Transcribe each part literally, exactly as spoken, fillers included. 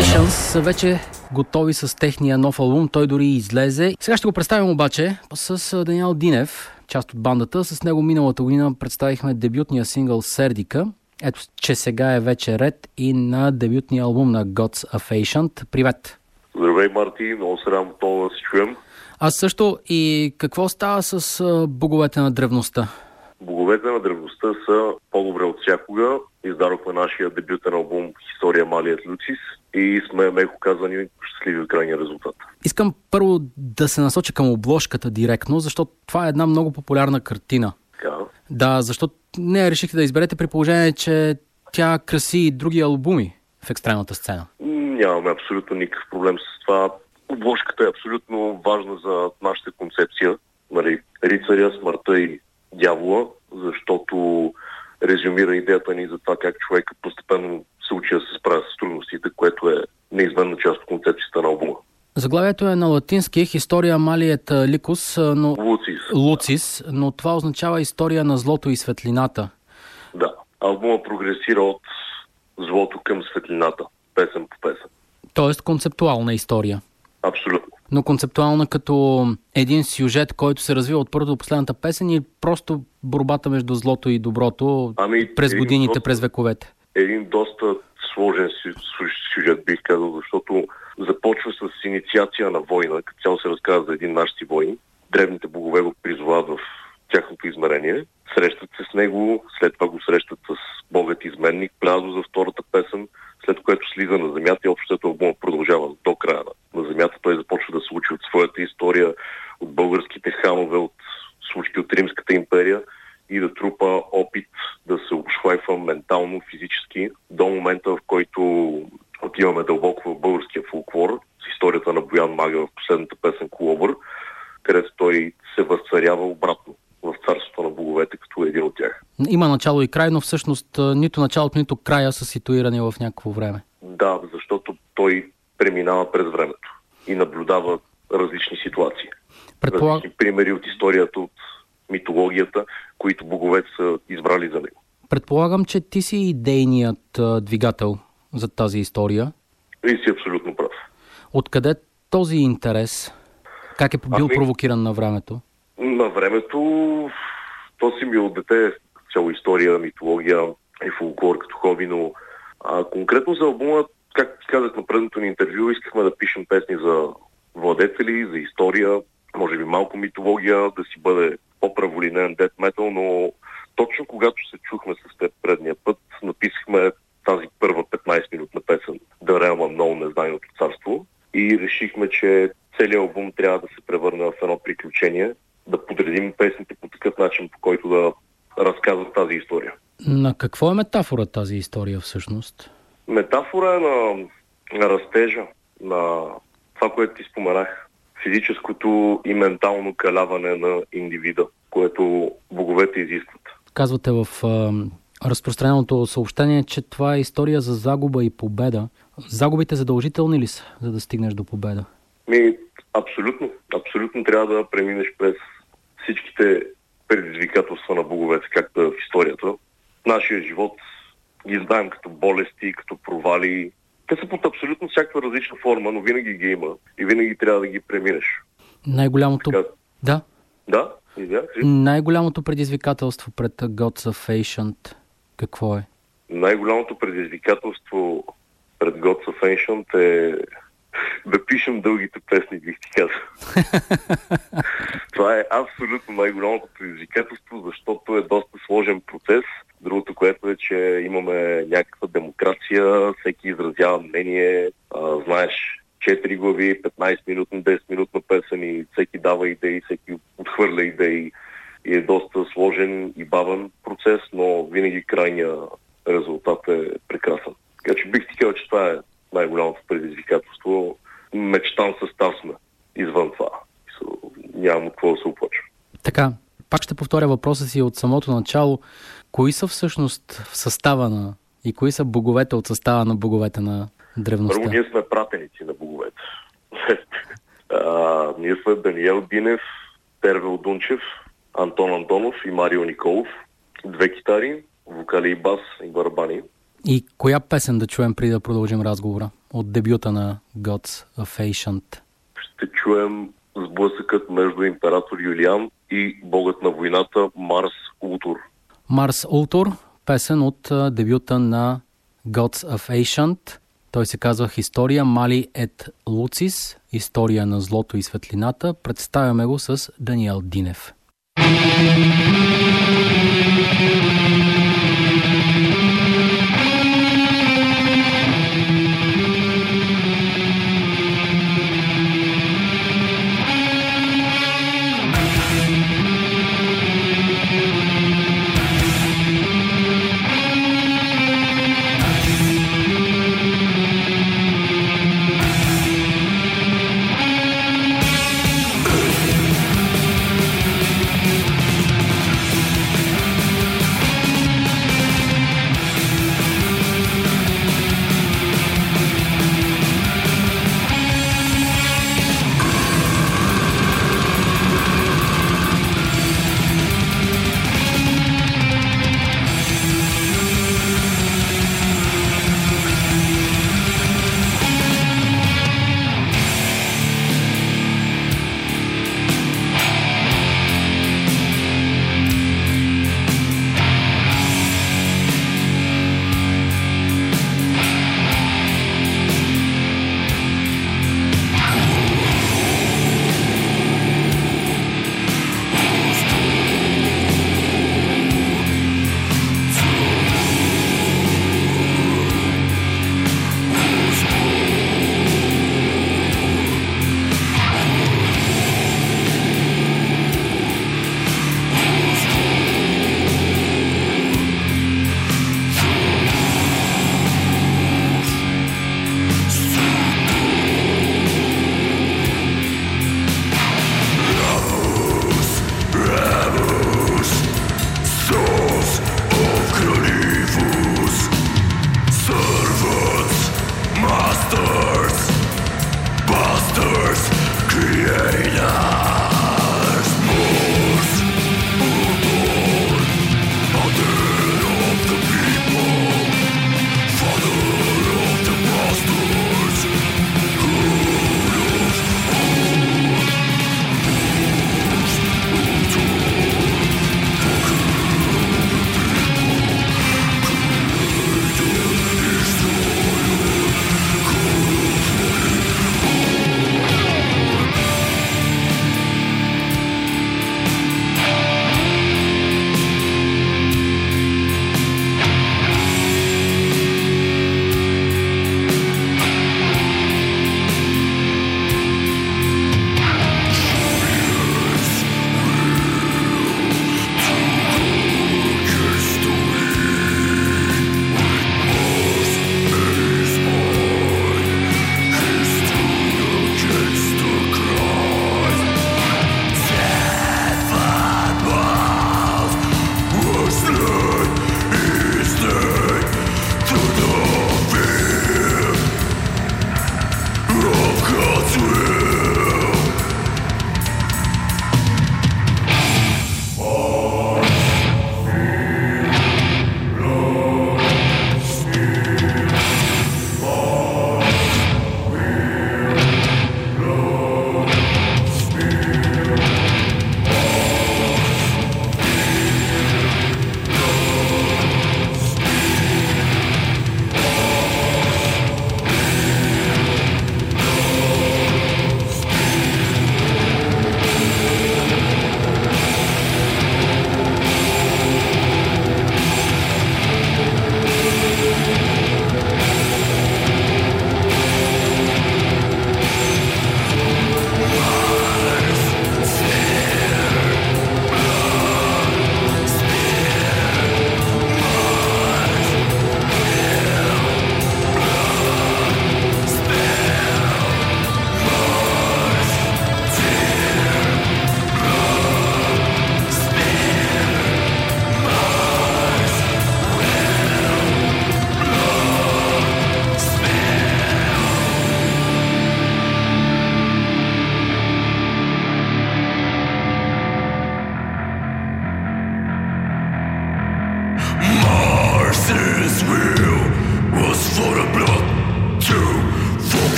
Affation са вече готови с техния нов албум. Той дори излезе. Сега ще го представим обаче с Даниел Динев, част от бандата. С него миналата година представихме дебютния сингъл Сердика. Ето, че сега е вече ред и на дебютния албум на God's Affation. Привет! Здравей, Марти! Много се радвам това да се чуем. Аз също. И какво става с боговете на древността? Боговете на древността са по-добре от всякога. Издадохме нашия дебютен албум История Малият Люцис и сме, меко казани, щастливи от крайния резултат. Искам първо да се насоча към обложката директно, защото това е една много популярна картина. Така. Да, защото не решихте да изберете при положение, че тя краси и други албуми в екстремната сцена. Нямаме абсолютно никакъв проблем с това. Обложката е абсолютно важна за нашата концепция. Нали, рицаря, смъртта и дявола, защото резюмира идеята ни за това как човек постепенно се учи да се справя с трудностите, което е неизменна част от концепцията на албума. Заглавието е на латински, История Малият Ликус, но... Луцис. Луцис, но това означава история на злото и светлината. Да. Албума прогресира от злото към светлината, песен по песен. Тоест концептуална история. Абсолютно. Но концептуална като един сюжет, който се развива от първата до последната песен, и просто борбата между злото и доброто ами, през годините, доста, през вековете. Един доста сложен сюжет, бих казал, защото започва с инициация на война, като цяло се разказва за един наш си войн. Древните богове го призовават в тяхното измерение. Срещат се с него, след това го срещат с богът изменник, плязо за втората песен, след което слиза на земята и общото албумът продължава до края на земята. Той започва да се учи от своята история, от българските ханове, от случки от Римската империя и да трупа опит да се обшлайфа ментално, физически до момента, в който отиваме дълбоко в българския фолклор с историята на Боян Мага в последната песен Колобър, където той се възцарява обратно в царството на боговете, като един от тях. Има начало и край, но всъщност нито началото, нито края са ситуирани в някакво време. Да, защото той преминава през времето и наблюдава различни ситуации. Предполаг... Различни примери от историята, от митологията, които боговете са избрали за него. Предполагам, че ти си идейният а, двигател за тази история. И си абсолютно прав. Откъде този интерес? Как е бил ами... провокиран на времето? На времето то си ми от дете цяло история, митология и фолклор като хоби, но а, конкретно за албума, както ти казах на предното ни интервю, искахме да пишем песни за владетели, за история, може би малко митология, да си бъде по-праволинен дет метал, но точно когато се чухме с теб предния път, написахме тази първа петнайсет-минутна песен The Realm Unknown, Незнайното царство, и решихме, че целият албум трябва да се превърне в едно приключение, да подредим песните по такъв начин, по който да разказват тази история. На какво е метафора тази история всъщност? Метафора е на, на растежа, на това, което ти споменах. Физическото и ментално каляване на индивида, което боговете изискват. Казвате в а, разпространеното съобщение, че това е история за загуба и победа. Загубите задължителни ли са, за да стигнеш до победа? Ми, абсолютно. Абсолютно трябва да преминеш през всичките предизвикателства на боговете, както е в историята. Нашия живот ги знаем като болести, като провали. Те са под абсолютно всякаква различна форма, но винаги ги има и винаги трябва да ги преминеш. Най-голямото... Така... Да? Да? Извиня, Най-голямото предизвикателство пред God's Affation какво е? Най-голямото предизвикателство пред God's Affation е да пишем дългите песни, бих ти казал. Това е абсолютно най-голямото предизвикателство, защото е доста сложен процес. Другото, което е, че имаме някаква демокрация, всеки изразява мнение, а, знаеш, четири глави, петнайсет-минутна, десет-минутна песен и всеки дава идеи, всеки отхвърля идеи и е доста сложен и бавен процес, но винаги крайният резултат е прекрасен. Така че бих ти казал, че това е най-голямото предизвикателство. Мечтан състав сме извън това. Нямам какво да се оплача. Така, пак ще повторя въпроса си от самото начало. Кои са всъщност в състава на и кои са боговете от състава на боговете на древността? Първо, ние сме пратеници на боговете. а, ние сме Даниел Динев, Тервел Дунчев, Антон Антонов и Марио Николов. Две китари, вокали и бас и барабани. И коя песен да чуем преди да продължим разговора? от дебюта на Gods of Ancient? Ще чуем сблъсъкът между император Юлиан и богът на войната Марс Ултур. Марс Ултур, песен от дебюта на Gods of Ancient. Той се казва Historia Mali et Lucis, история на злото и светлината. Представяме го с Даниел Динев.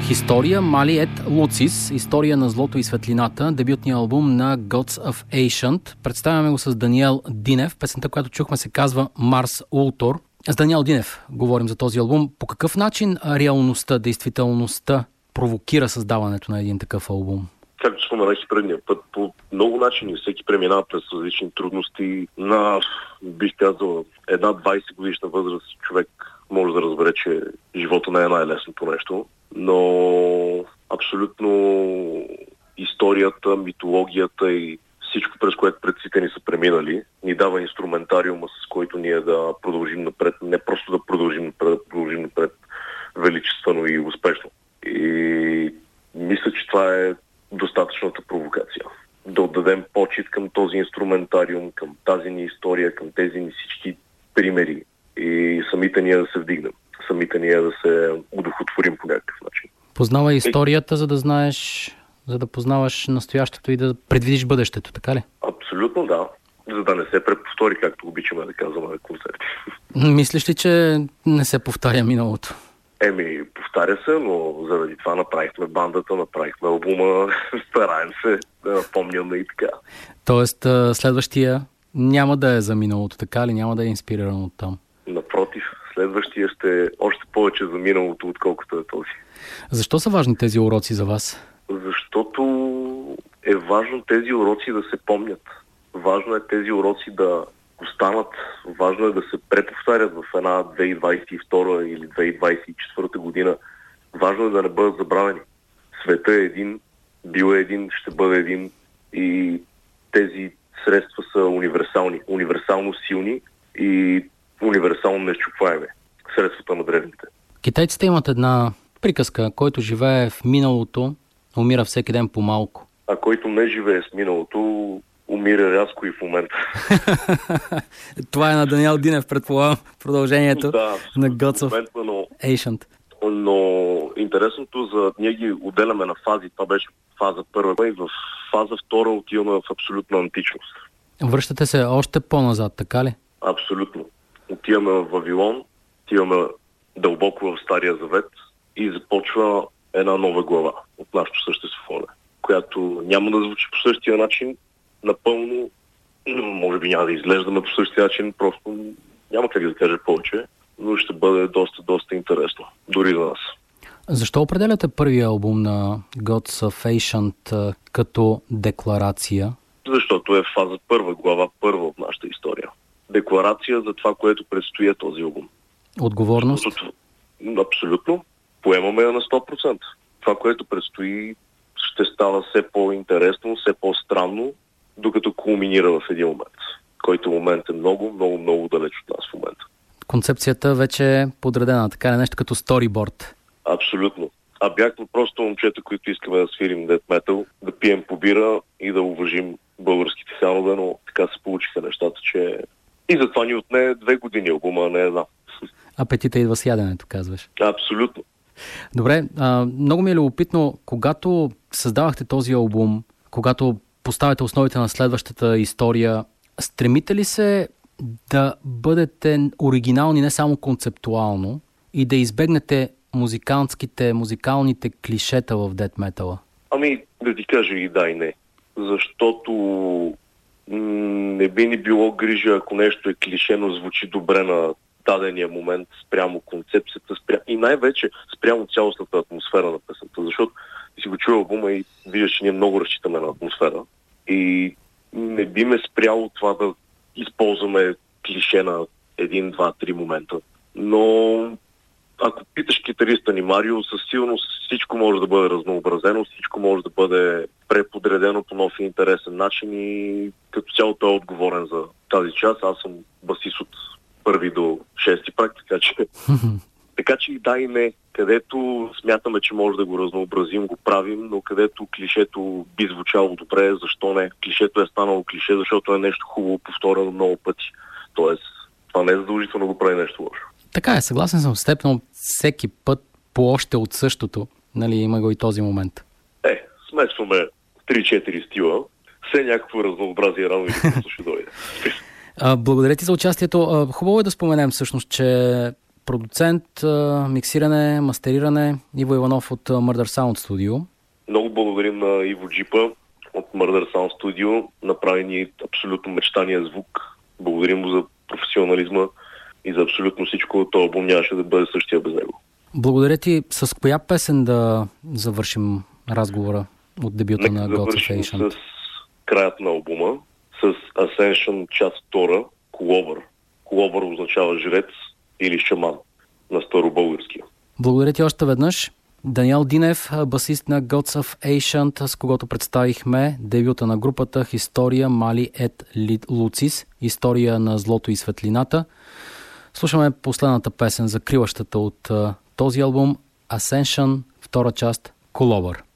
Historia Mali et Lucis, история на злото и светлината, дебютният албум на Gods of Ancient. Представяме го с Даниел Динев. Песента, която чухме, се казва Марс Ултор. С Даниел Динев говорим за този албум. По какъв начин реалността, действителността провокира създаването на един такъв албум? Както споменах и предния път, по много начини всеки преминава през различни трудности. На, бих казал, една двайсет годишна възраст човек може да разбере, че живота не е най-лесното нещо, но абсолютно историята, митологията и всичко, през което предците ни са преминали, ни дава инструментариума, с който ние да продължим напред, не просто да продължим напред, да продължим напред величествено и успешно. И мисля, че това е достатъчната провокация. Да отдадем почит към този инструментариум, към тази ни история, към тези ни всички примери и самите ние да се вдигнем, самите ние да се удохотворим по някакъв начин. Познава историята, за да знаеш, за да познаваш настоящето и да предвидиш бъдещето, така ли? Абсолютно да. За да не се преповтори, както обичаме да казваме на концерти. Мислиш ли, че не се повтаря миналото? Еми, повтаря се, но заради това направихме бандата, направихме албума, стараем се да напомняме и така. Тоест, следващия няма да е за миналото, така ли? Няма да е инспириран от там? Напротив, следващия ще е още повече за миналото, отколкото е този. Защо са важни тези уроци за вас? Защото е важно тези уроци да се помнят. Важно е тези уроци да останат. Важно е да се преповтарят в една две хиляди двайсет и втора или две хиляди двайсет и четвърта година. Важно е да не бъдат забравени. Света е един, бил е един, ще бъде един и тези средства са универсални. Универсално силни и универсално незчупваеми. Средствата на древните. Китайците имат една приказка: който живее в миналото, умира всеки ден по-малко. А който не живее с миналото, умира рязко и в момента. Това е на Даниел Динев, предполагам, продължението да, на Gods of момента, но, Ancient. Но интересното за ние ги отделяме на фази. Това беше фаза първа и в фаза втора отиваме в абсолютна античност. Връщате се още по-назад, така ли? Абсолютно. Отиваме в Вавилон, отиваме дълбоко в Стария Завет и започва една нова глава от нашето съществуване, която няма да звучи по същия начин, напълно, може би няма да изглеждаме по същия начин, просто няма как да кажа повече, но ще бъде доста, доста интересно, дори за нас. Защо определяте първия албум на Gods of Ancient като декларация? Защото е фаза първа, глава първа от нашата история. Декларация за това, което предстои този албум. Отговорност? Защото, абсолютно. Поемаме я на сто процента. Това, което предстои, ще става все по-интересно, все по-странно, докато кулминира в един момент, който момент е много, много, много далеч от нас в момента. Концепцията вече е подредена, така е нещо като сториборд. Абсолютно. А бяхме просто момчета, които искаме да свирим дет метал, да пием по бира и да уважим българските фенове, но така се получиха нещата, че и затова ни отне две години албума, а не една. Апетита идва с яденето, казваш. Абсолютно. Добре, а, много ми е любопитно, когато създавахте този албум, когато поставяте основите на следващата история, стремите ли се да бъдете оригинални не само концептуално и да избегнете музикантските, музикалните клишета в дет метала? Ами, да ти кажа и да и не. Защото м- не би ни било грижа, ако нещо е клишено, звучи добре на дадения момент спрямо концепцията спря... и най-вече спрямо цялостната атмосфера на песента. Защото си го чуя албума и виждаш, че ние много разчитаме на атмосфера. И не би ме спряло това да използваме клише на един, два, три момента. Но ако питаш китариста ни Марио, със сигурност всичко може да бъде разнообразено, всичко може да бъде преподредено по нов и интересен начин и като цяло той е отговорен за тази част. Аз съм басист от първи до шести прак, така че така че и да и не. Където смятаме, че може да го разнообразим, го правим, но където клишето би звучало добре, защо не? Клишето е станало клише, защото е нещо хубаво, повторено много пъти. Тоест, това не е задължително да го прави нещо лошо. Така е, съгласен съм с теб, но всеки път по още от същото, нали, има го и този момент. Е, смесваме три-четири стила, все някакво разнообразие рано или късно ще дойде. А, благодаря ти за участието. А, хубаво е да споменем всъщност, че продуцент, миксиране, мастериране, Иво Иванов от Murder Sound Studio. Много благодарим на Иво Джипа от Murder Sound Studio. Направи ни абсолютно мечтания звук. Благодарим му за професионализма и за абсолютно всичко. Този албум нямаше да бъде същия без него. Благодаря ти. С коя песен да завършим разговора от дебюта Нека на да Gods of Ancient? С краят на албума, с Ascension част втора, Колобър. Колобър означава жрец или шаман на старобългарски. Благодаря ти още веднъж. Даниел Динев, басист на Gods of Ancient, с когото представихме дебюта на групата Historia Mali et Lucis, история на злото и светлината. Слушаме последната песен, закриващата от този албум, Ascension, втора част, Колобър.